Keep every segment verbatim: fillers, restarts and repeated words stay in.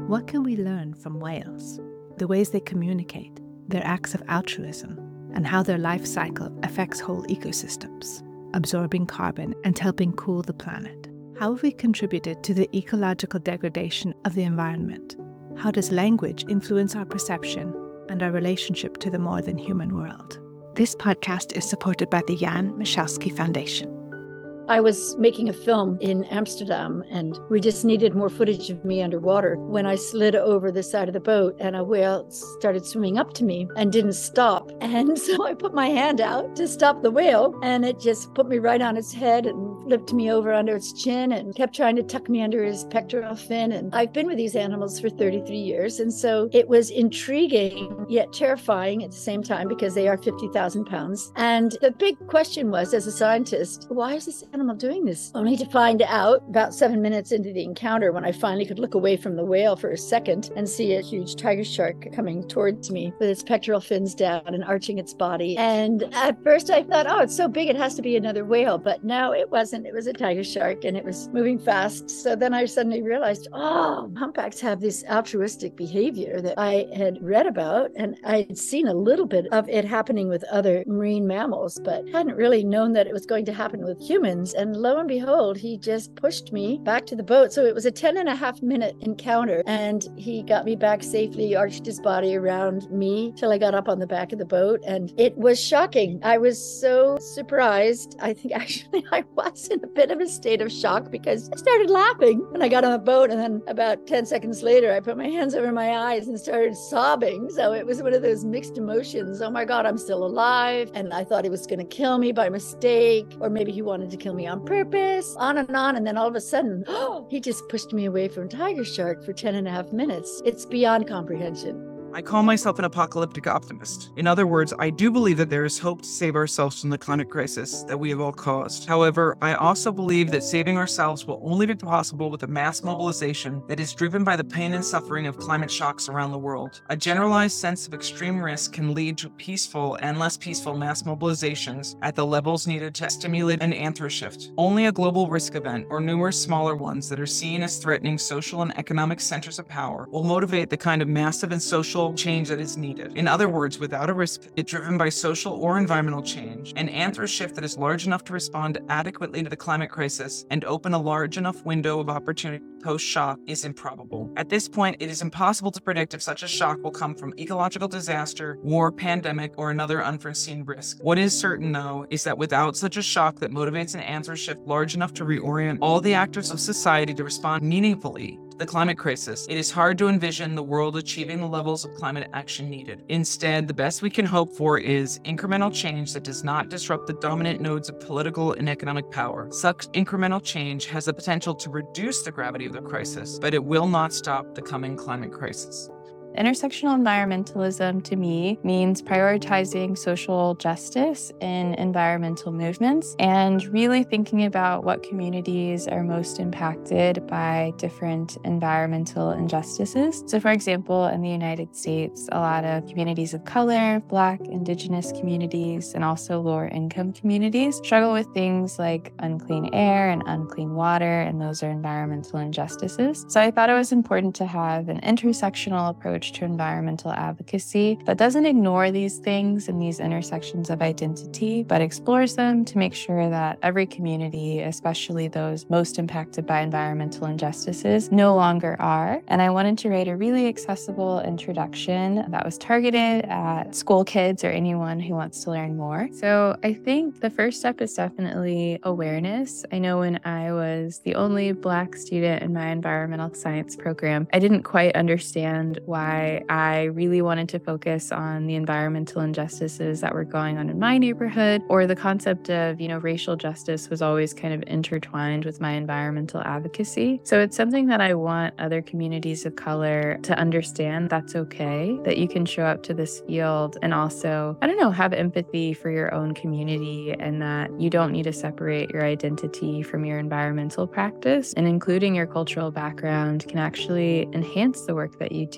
What can we learn from whales? The ways they communicate, their acts of altruism, and how their life cycle affects whole ecosystems, absorbing carbon and helping cool the planet. How have we contributed to the ecological degradation of the environment? How does language influence our perception and our relationship to the more than human world? This podcast is supported by the Jan Michalski Foundation. I was making a film in Amsterdam, and we just needed more footage of me underwater when I slid over the side of the boat and a whale started swimming up to me and didn't stop. And so I put my hand out to stop the whale, and it just put me right on its head and flipped me over under its chin and kept trying to tuck me under his pectoral fin. And I've been with these animals for thirty-three years. And so it was intriguing yet terrifying at the same time because they are fifty thousand pounds. And the big question was, as a scientist, why is this animal doing this? Only to find out about seven minutes into the encounter when I finally could look away from the whale for a second and see a huge tiger shark coming towards me with its pectoral fins down and arching its body. And at first I thought, oh, it's so big, it has to be another whale. But no, it wasn't. It was a tiger shark and it was moving fast. So then I suddenly realized, oh, humpbacks have this altruistic behavior that I had read about. And I had seen a little bit of it happening with other marine mammals, but hadn't really known that it was going to happen with humans. And lo and behold, he just pushed me back to the boat. So it was a ten and a half minute encounter. And he got me back safely, arched his body around me till I got up on the back of the boat. And it was shocking. I was so surprised. I think actually I was in a bit of a state of shock because I started laughing when I got on the boat. And then about ten seconds later, I put my hands over my eyes and started sobbing. So it was one of those mixed emotions. Oh my God, I'm still alive. And I thought he was going to kill me by mistake, or maybe he wanted to kill me on purpose, on and on. And then all of a sudden, oh, he just pushed me away from tiger shark for ten and a half minutes. It's beyond comprehension. I call myself an apocalyptic optimist. In other words, I do believe that there is hope to save ourselves from the climate crisis that we have all caused. However, I also believe that saving ourselves will only be possible with a mass mobilization that is driven by the pain and suffering of climate shocks around the world. A generalized sense of extreme risk can lead to peaceful and less peaceful mass mobilizations at the levels needed to stimulate an anthroshift shift. Only a global risk event, or numerous smaller ones that are seen as threatening social and economic centers of power, will motivate the kind of massive and social change that is needed. In other words, without a risk it driven by social or environmental change, an anthroshift shift that is large enough to respond adequately to the climate crisis and open a large enough window of opportunity post-shock is improbable. At this point, it is impossible to predict if such a shock will come from ecological disaster, war, pandemic, or another unforeseen risk. What is certain, though, is that without such a shock that motivates an anthroshift shift large enough to reorient all the actors of society to respond meaningfully the climate crisis, it is hard to envision the world achieving the levels of climate action needed. Instead, the best we can hope for is incremental change that does not disrupt the dominant nodes of political and economic power. Such incremental change has the potential to reduce the gravity of the crisis, but it will not stop the coming climate crisis. Intersectional environmentalism to me means prioritizing social justice in environmental movements and really thinking about what communities are most impacted by different environmental injustices. So for example, in the United States, a lot of communities of color, Black, Indigenous communities, and also lower income communities struggle with things like unclean air and unclean water, and those are environmental injustices. So I thought it was important to have an intersectional approach to environmental advocacy that doesn't ignore these things and these intersections of identity, but explores them to make sure that every community, especially those most impacted by environmental injustices, no longer are. And I wanted to write a really accessible introduction that was targeted at school kids or anyone who wants to learn more. So I think the first step is definitely awareness. I know when I was the only Black student in my environmental science program, I didn't quite understand why I really wanted to focus on the environmental injustices that were going on in my neighborhood, or the concept of, you know, racial justice was always kind of intertwined with my environmental advocacy. So it's something that I want other communities of color to understand that's okay, that you can show up to this field and also, I don't know, have empathy for your own community, and that you don't need to separate your identity from your environmental practice, and including your cultural background can actually enhance the work that you do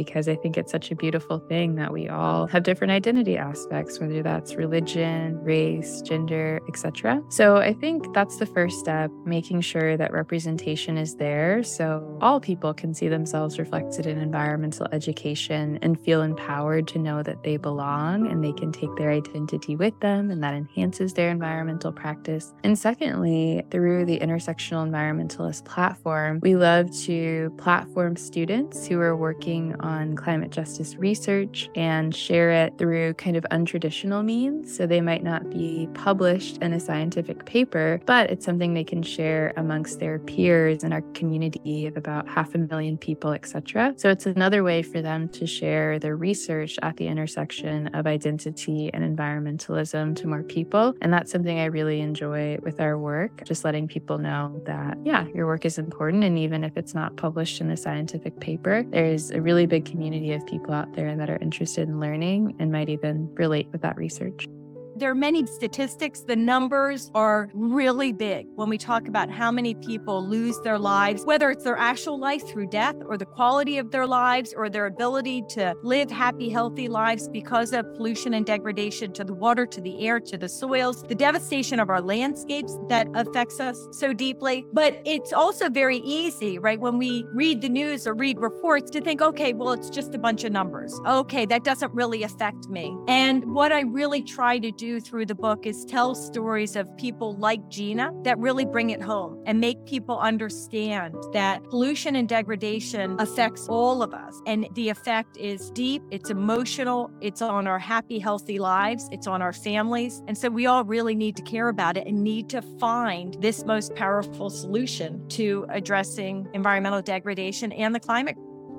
because I think it's such a beautiful thing that we all have different identity aspects, whether that's religion, race, gender, et cetera. So I think that's the first step, making sure that representation is there so all people can see themselves reflected in environmental education and feel empowered to know that they belong and they can take their identity with them, and that enhances their environmental practice. And secondly, through the Intersectional Environmentalist platform, we love to platform students who are working on climate justice research and share it through kind of untraditional means. So they might not be published in a scientific paper, but it's something they can share amongst their peers in our community of about half a million people, et cetera. So it's another way for them to share their research at the intersection of identity and environmentalism to more people. And that's something I really enjoy with our work, just letting people know that, yeah, your work is important. And even if it's not published in a scientific paper, there's a really big community of people out there that are interested in learning and might even relate with that research. There are many statistics. The numbers are really big when we talk about how many people lose their lives, whether it's their actual life through death or the quality of their lives or their ability to live happy, healthy lives because of pollution and degradation to the water, to the air, to the soils, the devastation of our landscapes that affects us so deeply. But it's also very easy, right, when we read the news or read reports to think, okay, well, it's just a bunch of numbers. Okay, that doesn't really affect me. And what I really try to do through the book is tell stories of people like Gina that really bring it home and make people understand that pollution and degradation affects all of us. And the effect is deep, it's emotional, it's on our happy, healthy lives, it's on our families. And so we all really need to care about it and need to find this most powerful solution to addressing environmental degradation and the climate.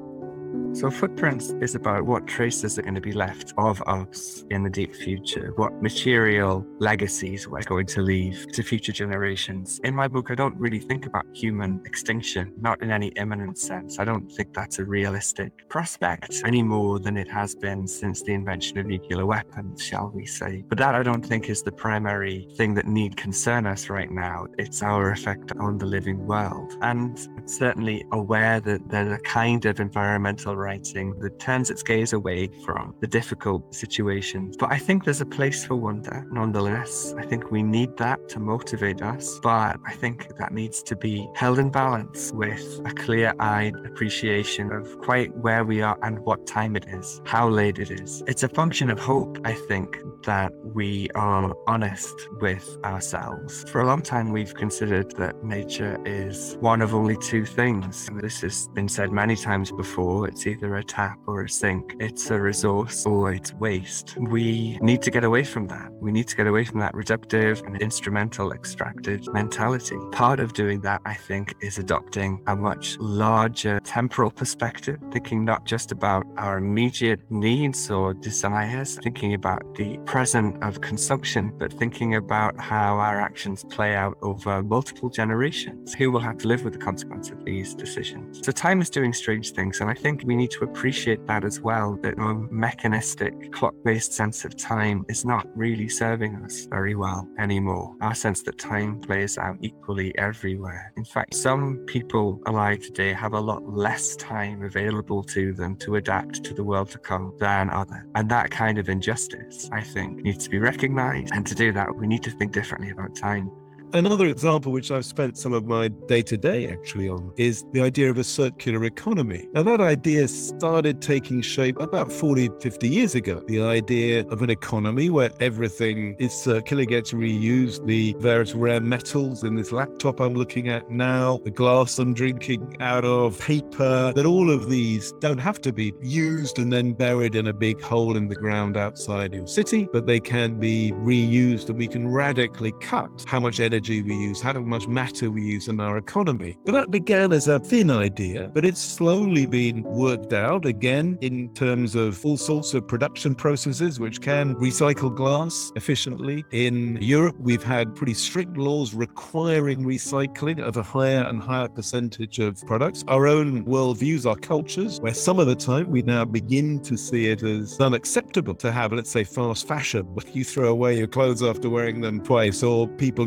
So Footprints is about what traces are going to be left of us in the deep future, what material legacies we're going to leave to future generations. In my book, I don't really think about human extinction, not in any imminent sense. I don't think that's a realistic prospect any more than it has been since the invention of nuclear weapons, shall we say. But that I don't think is the primary thing that need concern us right now. It's our effect on the living world. And I'm certainly aware that there's a kind of environmental writing that turns its gaze away from the difficult situations. But I think there's a place for wonder nonetheless. I think we need that to motivate us, but I think that needs to be held in balance with a clear-eyed appreciation of quite where we are and what time it is, how late it is. It's a function of hope, I think, that we are honest with ourselves. For a long time, we've considered that nature is one of only two things. This has been said many times before. It's either a tap or a sink. It's a resource or it's waste. We need to get away from that. We need to get away from that reductive and instrumental extractive mentality. Part of doing that, I think, is adopting a much larger temporal perspective, thinking not just about our immediate needs or desires, thinking about the present of consumption, but thinking about how our actions play out over multiple generations. Who will have to live with the consequence of these decisions? So time is doing strange things, and I think we need to appreciate that as well, that our mechanistic, clock-based sense of time is not really serving us very well anymore. Our sense that time plays out equally everywhere. In fact, some people alive today have a lot less time available to them to adapt to the world to come than others. And that kind of injustice, I think, needs to be recognized. And to do that, we need to think differently about time. Another example, which I've spent some of my day-to-day actually on, is the idea of a circular economy. Now, that idea started taking shape about forty, fifty years ago. The idea of an economy where everything is circular, gets reused, the various rare metals in this laptop I'm looking at now, the glass I'm drinking out of, paper, that all of these don't have to be used and then buried in a big hole in the ground outside your city, but they can be reused, and we can radically cut how much energy we use, how much matter we use in our economy. But that began as a thin idea, but it's slowly been worked out again in terms of all sorts of production processes which can recycle glass efficiently. In Europe, we've had pretty strict laws requiring recycling of a higher and higher percentage of products. Our own worldviews, our cultures, where some of the time we now begin to see it as unacceptable to have, let's say, fast fashion, where you throw away your clothes after wearing them twice, or people who buy a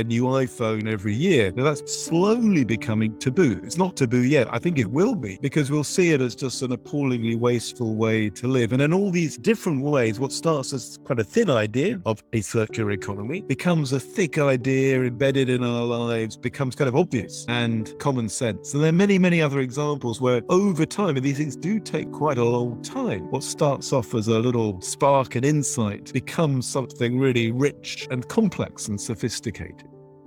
new iPhone every year. Now that's slowly becoming taboo. It's not taboo yet. I think it will be, because we'll see it as just an appallingly wasteful way to live. And in all these different ways, what starts as quite a thin idea of a circular economy becomes a thick idea embedded in our lives, becomes kind of obvious and common sense. And there are many, many other examples where over time, and these things do take quite a long time, what starts off as a little spark and insight becomes something really rich and complex and sophisticated.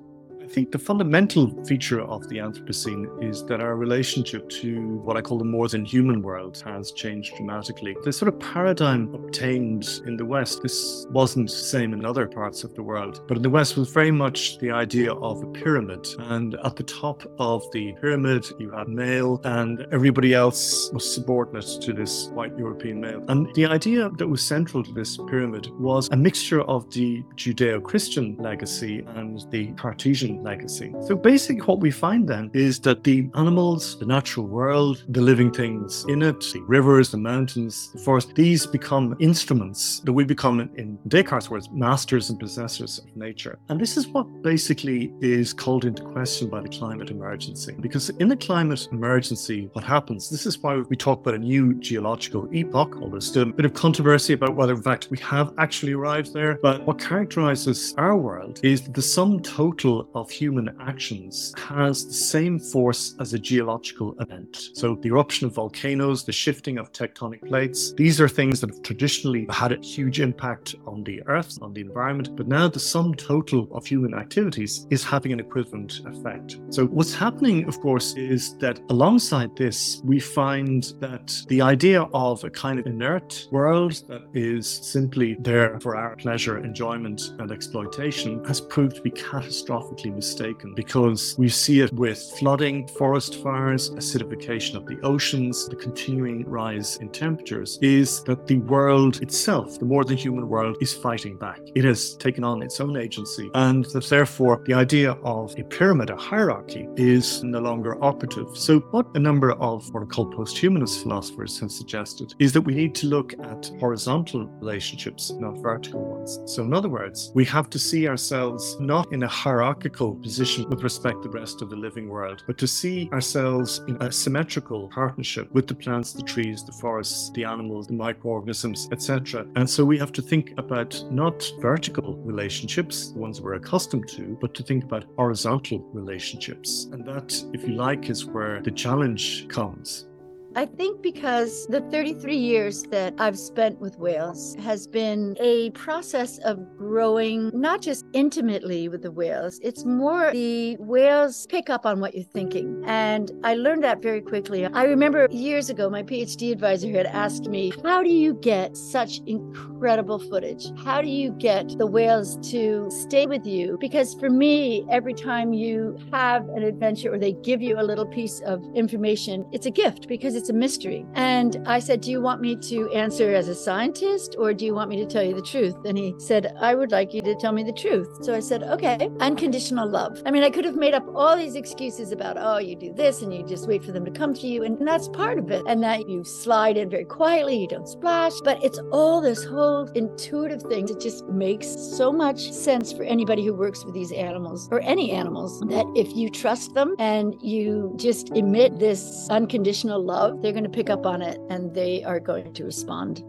I think the fundamental feature of the Anthropocene is that our relationship to what I call the more than human world has changed dramatically. The sort of paradigm obtained in the West, this wasn't the same in other parts of the world, but in the West was very much the idea of a pyramid. And at the top of the pyramid, you had male, and everybody else was subordinate to this white European male. And the idea that was central to this pyramid was a mixture of the Judeo-Christian legacy and the Cartesian legacy. So basically what we find then is that the animals, the natural world, the living things in it, the rivers, the mountains, the forest, these become instruments that we become, in Descartes' words, masters and possessors of nature. And this is what basically is called into question by the climate emergency. Because in the climate emergency, what happens, this is why we talk about a new geological epoch, although there's still a bit of controversy about whether in fact we have actually arrived there. But what characterizes our world is that the sum total of human actions has the same force as a geological event. So the eruption of volcanoes, the shifting of tectonic plates, these are things that have traditionally had a huge impact on the earth, on the environment, but now the sum total of human activities is having an equivalent effect. So what's happening, of course, is that alongside this, we find that the idea of a kind of inert world that is simply there for our pleasure, enjoyment, and exploitation has proved to be catastrophically mistaken, because we see it with flooding, forest fires, acidification of the oceans, the continuing rise in temperatures, is that the world itself, the more than human world, is fighting back. It has taken on its own agency, and that therefore the idea of a pyramid, a hierarchy, is no longer operative. So what a number of what are called post-humanist philosophers have suggested is that we need to look at horizontal relationships, not vertical ones. So in other words, we have to see ourselves not in a hierarchical position with respect to the rest of the living world, but to see ourselves in a symmetrical partnership with the plants, the trees, the forests, the animals, the microorganisms, et cetera. And so we have to think about not vertical relationships, the ones we're accustomed to, but to think about horizontal relationships. And that, if you like, is where the challenge comes. I think because the thirty-three years that I've spent with whales has been a process of growing, not just intimately with the whales, it's more the whales pick up on what you're thinking. And I learned that very quickly. I remember years ago, my PhD advisor had asked me, how do you get such incredible footage? How do you get the whales to stay with you? Because for me, every time you have an adventure or they give you a little piece of information, it's a gift because it's It's a mystery. And I said, do you want me to answer as a scientist or do you want me to tell you the truth? And he said, I would like you to tell me the truth. So I said, okay, unconditional love. I mean, I could have made up all these excuses about, oh, you do this and you just wait for them to come to you. And that's part of it. And that you slide in very quietly, you don't splash. But it's all this whole intuitive thing that just makes so much sense for anybody who works with these animals or any animals, that if you trust them and you just emit this unconditional love, they're going to pick up on it and they are going to respond.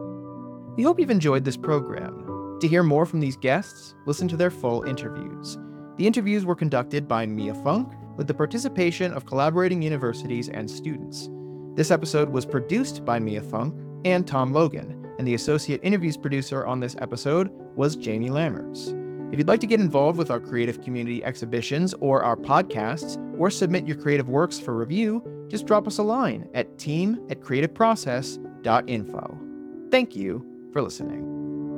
We hope you've enjoyed this program. To hear more from these guests, listen to their full interviews. The interviews were conducted by Mia Funk with the participation of collaborating universities and students. This episode was produced by Mia Funk and Tom Logan, and the associate interviews producer on this episode was Jamie Lammers. If you'd like to get involved with our creative community exhibitions or our podcasts, or submit your creative works for review, just drop us a line at team at creativeprocess dot info. Thank you for listening.